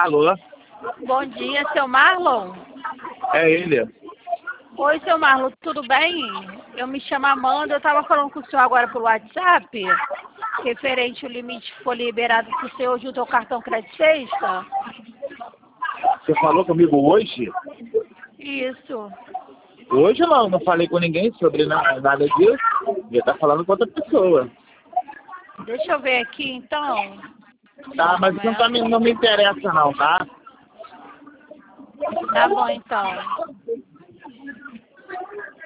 Alô? Bom dia, seu Marlon. É ele. Oi, seu Marlon, tudo bem? Eu me chamo Amanda, eu estava falando com o senhor agora por WhatsApp, referente ao limite que foi liberado para o senhor junto ao cartão Crédito Sexta. Você falou comigo hoje? Isso. Hoje não falei com ninguém sobre nada disso. Eu estar falando com outra pessoa. Deixa eu ver aqui, então. Tá, mas isso não me interessa não, tá? Tá bom, então.